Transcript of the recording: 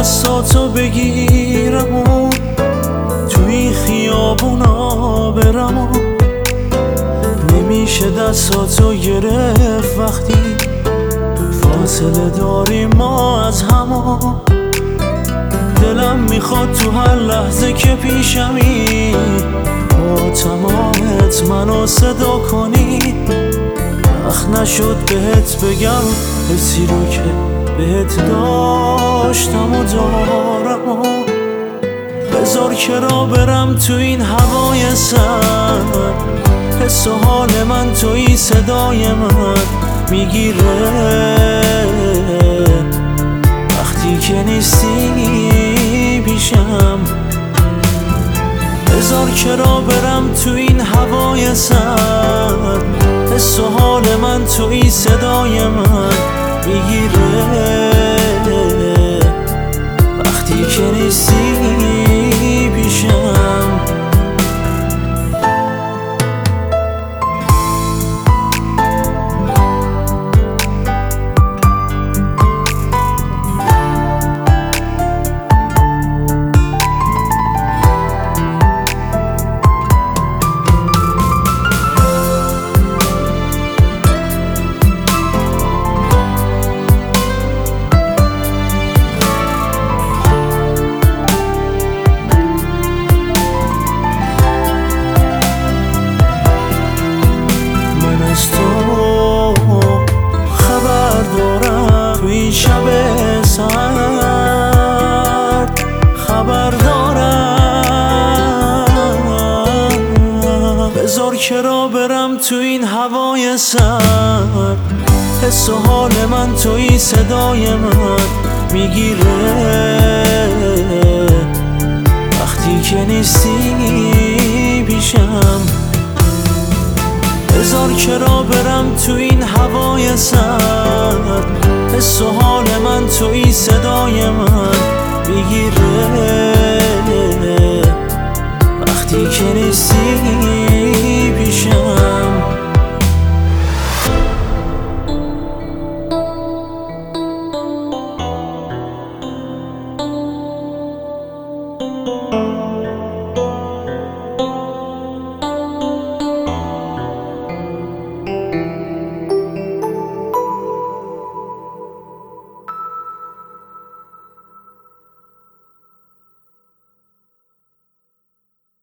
دستاتو بگیرم و توی خیابونا برم و نمیشه دستاتو گرفت وقتی فاصله داریم ما از هم. دلم میخواد تو هر لحظه که پیشمی با تمامت منو صدا کنی. وقت نشد بهت بگم حسی رو که بهت داشتم و دارم و بذار که را برم تو این هوای سر. حس و حال من توی صدای من میگیره وقتی که نیستی پیشم. بذار که را برم تو این هوای سر. حس و حال من توی صدای من میگیره وقتی که نیستی پیشم. از تو خبر دارم توی شب سرد خبر دارم. بذار که را برم تو این هوای سرد. حس و حال من توی صدای من میگیره وقتی که نیستی پیشم. بذار که را برم تو این هوای سرد. حس و حال من توی صدای من میگیره وقتی که نیستی